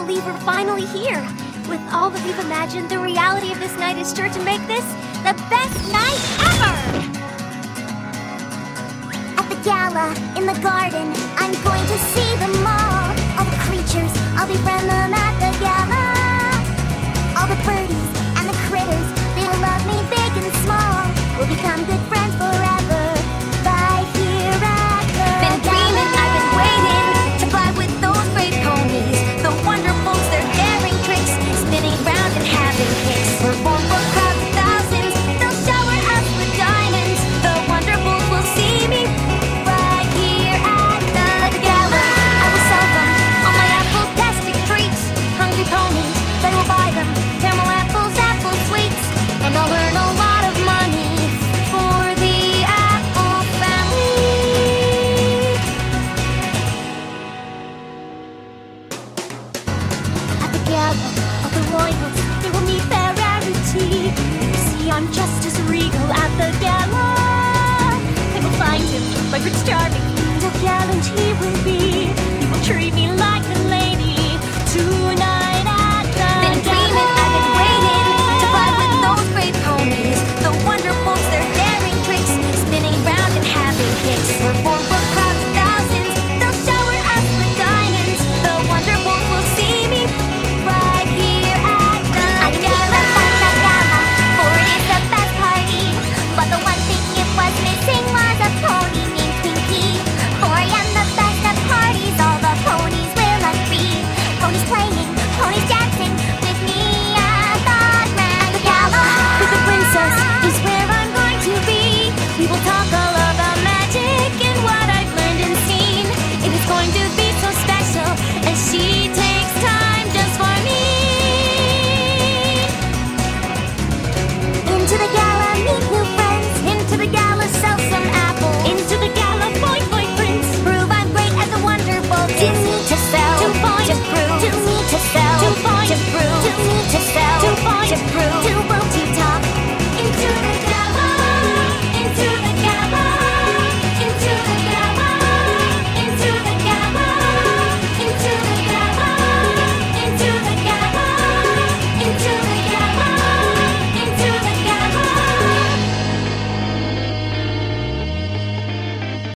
believe we're finally here. With all that we've imagined, the reality of this night is sure to make this the best night ever! At the gala, in the garden, I'm going to see them all. All the creatures, I'll befriend them at the gala. All the birdies and the critters, they will love me big and small. We'll become good friends forever, right here at the Been dreaming, I've been waiting to fly with those brave ponies. The wonderfuls, their daring tricks, spinning round and having kicks. We're born for crowds of thousands, they'll shower us with diamonds. The wonderfuls will see me right here at the gala. I will sell them all my apple-tastic treats. Hungry ponies, they will buy them. Caramel apples, apple sweets, and I'll earn a lot of money for the Apple family. At the gala, all the royals, they will meet their rarity. You see, I'm just as regal at the gala. They will find him, my Prince Charming, and how gallant he will be.